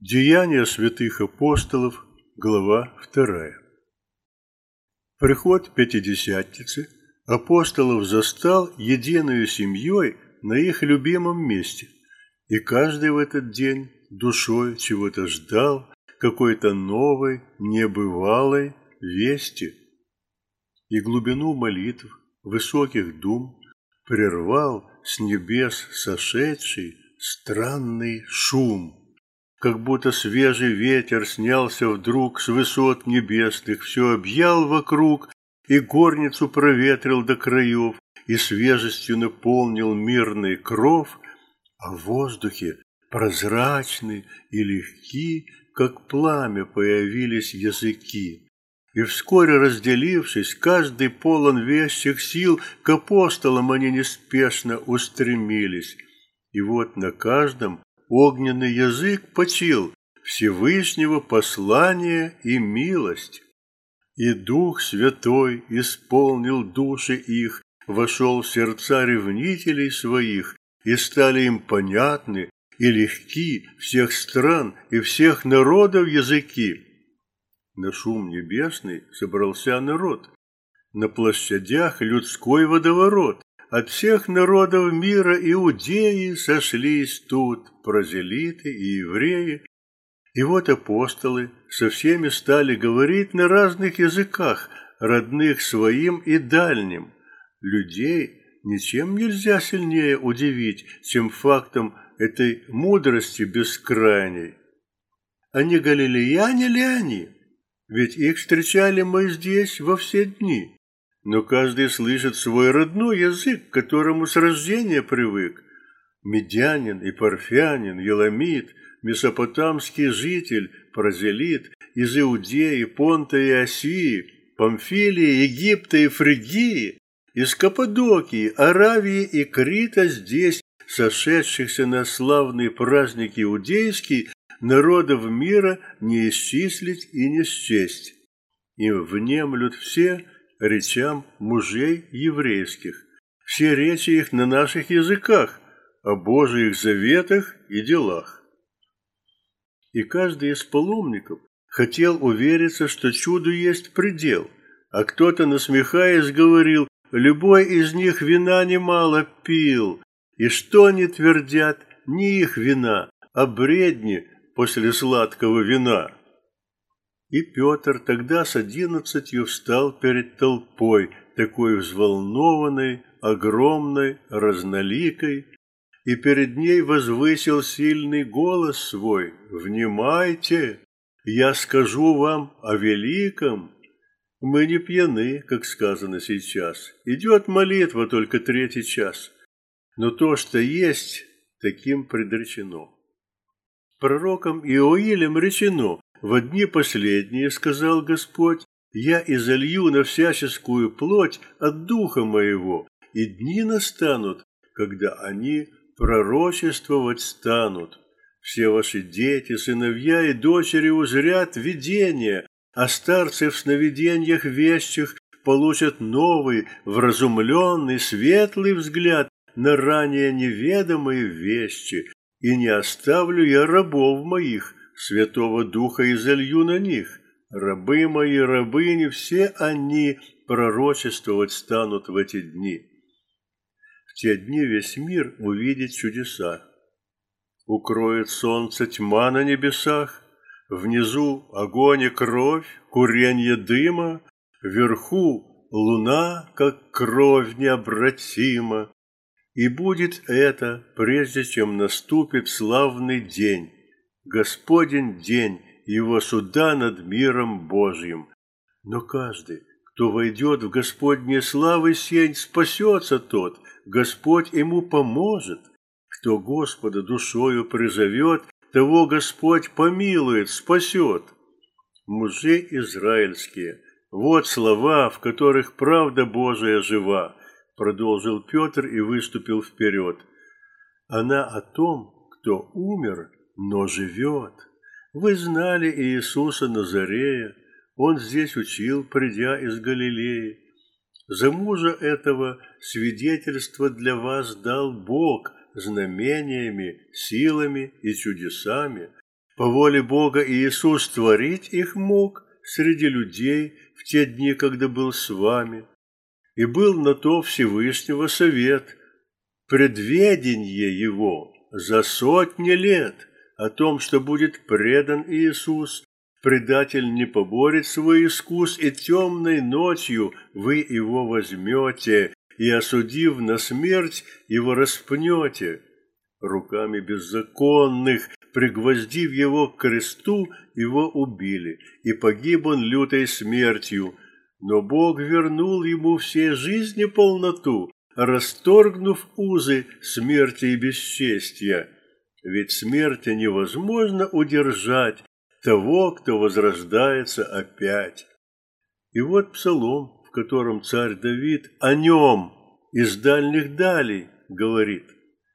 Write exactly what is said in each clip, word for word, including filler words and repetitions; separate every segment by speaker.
Speaker 1: Деяния святых апостолов, глава вторая. Приход Пятидесятницы апостолов застал единую семьей на их любимом месте, и каждый в этот день душой чего-то ждал, какой-то новой, небывалой вести. И глубину молитв, высоких дум прервал с небес сошедший странный шум. Как будто свежий ветер снялся вдруг с высот небесных, все объял вокруг и горницу проветрил до краев, и свежестью наполнил мирный кров, а в воздухе прозрачны и легки, как пламя, появились языки. И вскоре разделившись, каждый полон вещих сил, к апостолам они неспешно устремились. И вот на каждом огненный язык почил Всевышнего послание и милость. И Дух Святой исполнил души их, вошел в сердца ревнителей своих, и стали им понятны и легки всех стран и всех народов языки. На шум небесный собрался народ, на площадях людской водоворот. От всех народов мира иудеи сошлись тут, прозелиты и евреи. И вот апостолы со всеми стали говорить на разных языках, родных своим и дальним. Людей ничем нельзя сильнее удивить, чем фактом этой мудрости бескрайней. А не галилеяне ли они? Ведь их встречали мы здесь во все дни. Но каждый слышит свой родной язык, к которому с рождения привык. Медянин и парфянин, еламит, месопотамский житель, прозелит, из Иудеи, Понта и Асии, Памфилии, Египта и Фригии, из Каппадокии, Аравии и Крита здесь, сошедшихся на славный праздник иудейский, народов мира не исчислить и не счесть. И внемлют все речам мужей еврейских, все речи их на наших языках, о Божьих заветах и делах. И каждый из паломников хотел увериться, что чуду есть предел, а кто-то, насмехаясь, говорил: любой из них вина немало пил, и что они твердят, не их вина, а бредни после сладкого вина. И Петр тогда с одиннадцатью встал перед толпой, такой взволнованной, огромной, разноликой, и перед ней возвысил сильный голос свой: «Внимайте, я скажу вам о великом. Мы не пьяны, как сказано сейчас, идет молитва только третий час, но то, что есть, таким предречено. Пророком Иоилем речено: в дни последние, сказал Господь, я изолью на всяческую плоть от Духа Моего, и дни настанут, когда они пророчествовать станут. Все ваши дети, сыновья и дочери узрят видения, а старцы в сновидениях вещих получат новый, вразумленный, светлый взгляд на ранее неведомые вещи, и не оставлю я рабов моих, Святого Духа изолью на них. Рабы мои, рабыни, все они пророчествовать станут в эти дни. В те дни весь мир увидит чудеса. Укроет солнце тьма на небесах, внизу огонь и кровь, куренье дыма, вверху луна, как кровь необратима. И будет это, прежде чем наступит славный день, Господень день Его суда над миром Божьим. Но каждый, кто войдет в Господние славы сень, спасется тот, Господь ему поможет. Кто Господа душою призовет, того Господь помилует, спасет. Мужи израильские, вот слова, в которых правда Божия жива, продолжил Петр и выступил вперед. Она о том, кто умер, но живет. Вы знали Иисуса Назарея, Он здесь учил, придя из Галилеи. За мужа этого свидетельство для вас дал Бог знамениями, силами и чудесами, По воле Бога Иисус творить их мог среди людей в те дни, когда был с вами. И был на то Всевышнего совет, предведение его за сотни лет о том, что будет предан Иисус. Предатель не поборет свой искус, и темной ночью вы его возьмете, и, осудив на смерть, его распнете. Руками беззаконных, пригвоздив его к кресту, его убили, и погиб он лютой смертью. Но Бог вернул ему всей жизни полноту, расторгнув узы смерти и бесчестия. Ведь смерти невозможно удержать того, кто возрождается опять. И вот псалом, в котором царь Давид о нем из дальних далей говорит: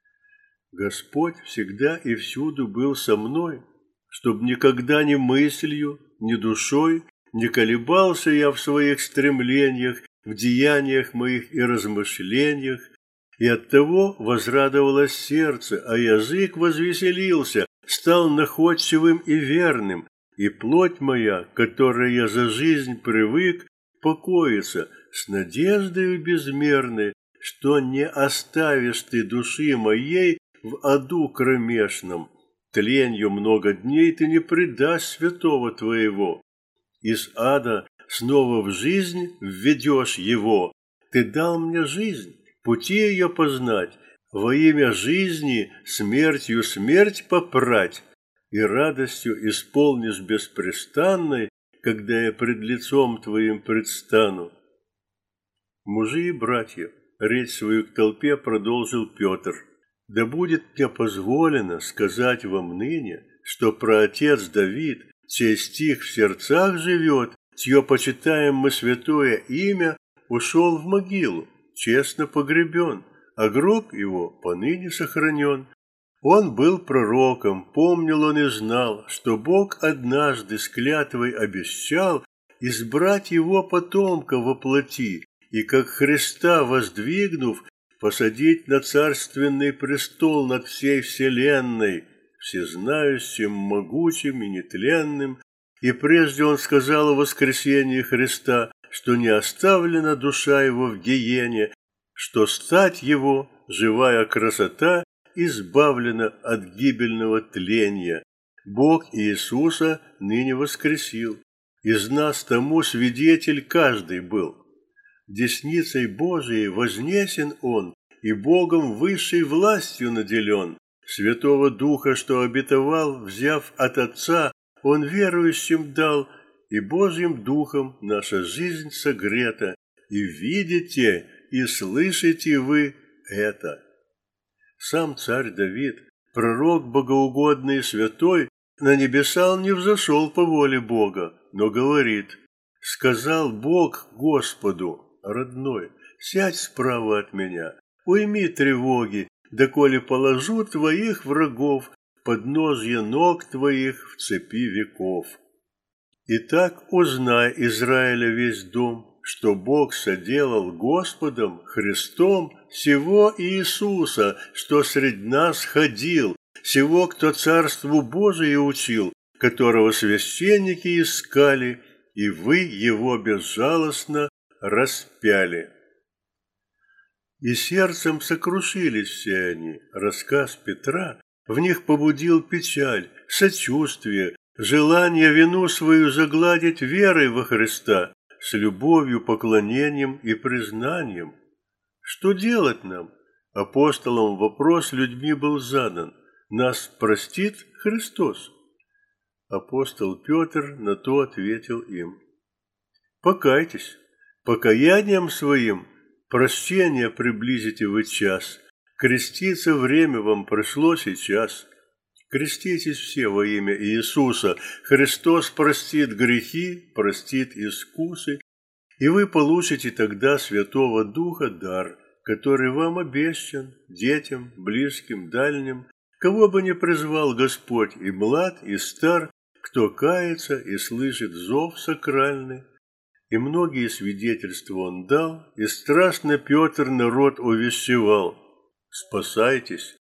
Speaker 1: «Господь всегда и всюду был со мной, чтоб никогда ни мыслью, ни душой не колебался я в своих стремлениях, в деяниях моих и размышлениях, и оттого возрадовалось сердце, а язык возвеселился, стал находчивым и верным, и плоть моя, которой я за жизнь привык, покоится с надеждою безмерной, что не оставишь ты души моей в аду кромешном, тленью много дней ты не предашь святого твоего. Из ада снова в жизнь введешь его. Ты дал мне жизнь, пути ее познать, во имя жизни смертью смерть попрать, и радостью исполнишь беспрестанной, когда я пред лицом твоим предстану». Мужи и братья, речь свою к толпе продолжил Петр. «Да будет мне позволено сказать вам ныне, что праотец Давид, чей стих в сердцах живет, чье почитаем мы святое имя, ушел в могилу, честно погребен, а гроб его поныне сохранен. Он был пророком, помнил он и знал, что Бог однажды с клятвой обещал избрать его потомка во плоти и, как Христа воздвигнув, посадить на царственный престол над всей вселенной, всезнающим, могучим и нетленным. И прежде он сказал о воскресении Христа, что не оставлена душа его в гиене, что стать его, живая красота, избавлена от гибельного тления. Бог Иисуса ныне воскресил. Из нас тому свидетель каждый был. Десницей Божией вознесен Он, и Богом высшей властью наделен. Святого Духа, что обетовал, взяв от Отца, Он верующим дал, и Божьим Духом наша жизнь согрета, и видите, и слышите вы это». Сам царь Давид, пророк богоугодный и святой, на небеса он не взошел по воле Бога, но говорит: «Сказал Бог Господу, родной, сядь справа от меня, уйми тревоги, доколе положу твоих врагов подножье ног твоих в цепи веков». Итак, узнай, Израиля весь дом, что Бог соделал Господом, Христом, сего Иисуса, что средь нас ходил, сего, кто Царству Божие учил, которого священники искали, и вы его безжалостно распяли. И сердцем сокрушились все они. Рассказ Петра в них побудил печаль, сочувствие, желание вину свою загладить верой во Христа, с любовью, поклонением и признанием. Что делать нам? Апостолам вопрос людьми был задан: нас простит Христос? Апостол Петр на то ответил им: покайтесь, покаянием своим прощения приблизите вы час, креститься время вам пришло сейчас. Креститесь все во имя Иисуса, Христос простит грехи, простит искусы, и вы получите тогда Святого Духа дар, который вам обещан, детям, близким, дальним, кого бы ни призвал Господь, и млад, и стар, кто кается и слышит зов сакральный. И многие свидетельства он дал, и страстно Петр народ увещевал: спасайтесь.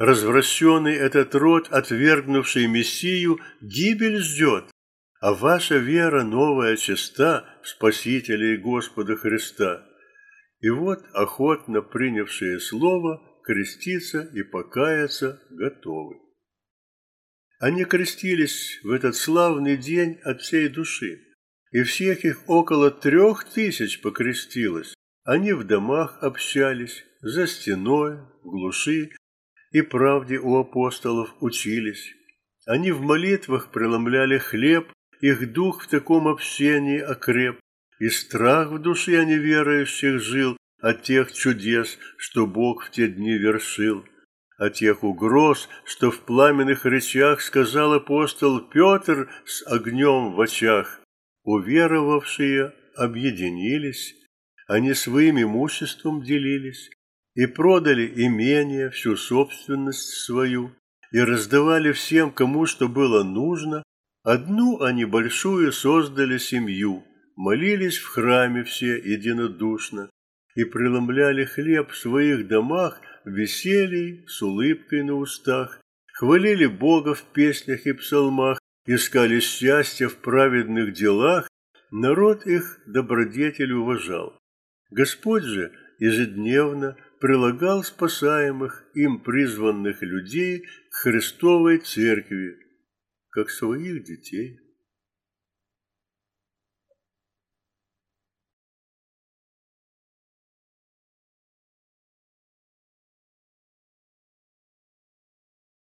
Speaker 1: Развращенный этот род, отвергнувший Мессию, гибель ждет, а ваша вера новая чиста в Спасителя и Господа Христа. И вот охотно принявшие слово креститься и покаяться готовы. Они крестились в этот славный день от всей души, и всех их около трех тысяч покрестилось. Они в домах общались, за стеной, в глуши, и правде у апостолов учились. Они в молитвах преломляли хлеб, их дух в таком общении окреп, и страх в душе неверующих жил от тех чудес, что Бог в те дни вершил, от тех угроз, что в пламенных речах сказал апостол Петр с огнем в очах. Уверовавшие объединились, они своим имуществом делились и продали имение, всю собственность свою, и раздавали всем, кому что было нужно. Одну они большую создали семью, молились в храме все единодушно и преломляли хлеб в своих домах в веселье, с улыбкой на устах, хвалили Бога в песнях и псалмах, искали счастья в праведных делах, народ их добродетель уважал. Господь же ежедневно прилагал спасаемых им призванных людей к Христовой Церкви, как своих детей.